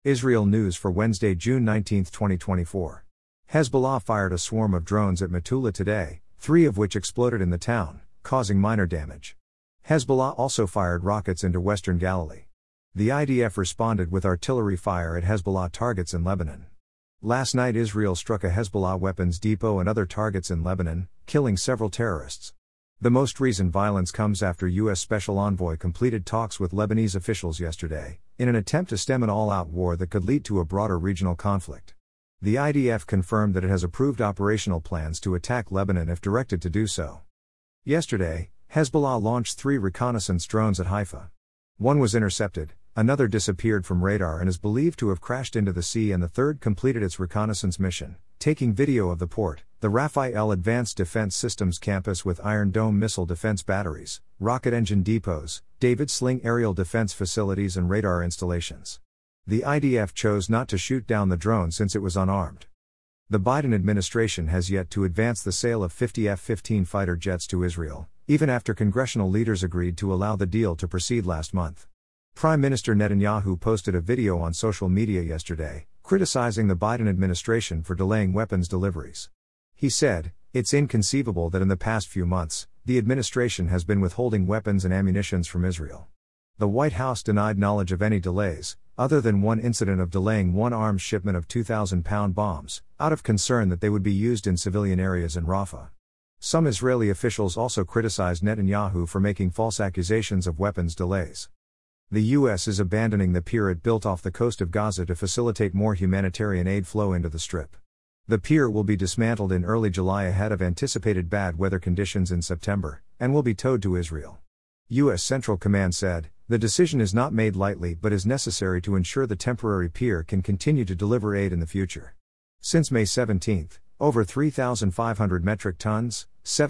Israel news for Wednesday, June 19, 2024. Hezbollah fired a swarm of drones at Metula today, 3 of which exploded in the town, causing minor damage. Hezbollah also fired rockets into western Galilee. The IDF responded with artillery fire at Hezbollah targets in Lebanon. Last night Israel struck a Hezbollah weapons depot and other targets in Lebanon, killing several terrorists. The most recent violence comes after U.S. Special Envoy completed talks with Lebanese officials yesterday, in an attempt to stem an all-out war that could lead to a broader regional conflict. The IDF confirmed that it has approved operational plans to attack Lebanon if directed to do so. Yesterday, Hezbollah launched 3 reconnaissance drones at Haifa. One was intercepted, another disappeared from radar and is believed to have crashed into the sea, and the third completed its reconnaissance mission, taking video of the port, the Raphael Advanced Defense Systems campus with Iron Dome missile defense batteries, rocket engine depots, David Sling aerial defense facilities and radar installations. The IDF chose not to shoot down the drone since it was unarmed. The Biden administration has yet to advance the sale of 50 F-15 fighter jets to Israel, even after congressional leaders agreed to allow the deal to proceed last month. Prime Minister Netanyahu posted a video on social media yesterday, criticizing the Biden administration for delaying weapons deliveries. He said, "It's inconceivable that in the past few months, the administration has been withholding weapons and ammunition from Israel." The White House denied knowledge of any delays, other than one incident of delaying one arms shipment of 2,000-pound bombs, out of concern that they would be used in civilian areas in Rafah. Some Israeli officials also criticized Netanyahu for making false accusations of weapons delays. The U.S. is abandoning the pier it built off the coast of Gaza to facilitate more humanitarian aid flow into the Strip. The pier will be dismantled in early July ahead of anticipated bad weather conditions in September, and will be towed to Israel. U.S. Central Command said, "The decision is not made lightly but is necessary to ensure the temporary pier can continue to deliver aid in the future." Since May 17, over 3,500 metric tons,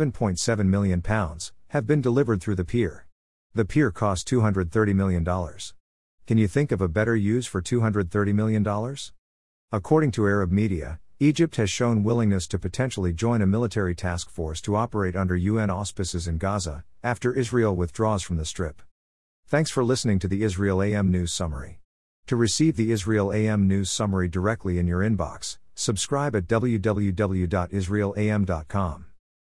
7.7 million pounds, have been delivered through the pier. The pier cost $230 million. Can you think of a better use for $230 million? According to Arab media, Egypt has shown willingness to potentially join a military task force to operate under UN auspices in Gaza, after Israel withdraws from the Strip. Thanks for listening to the Israel AM News Summary. To receive the Israel AM News Summary directly in your inbox, subscribe at www.israelam.com.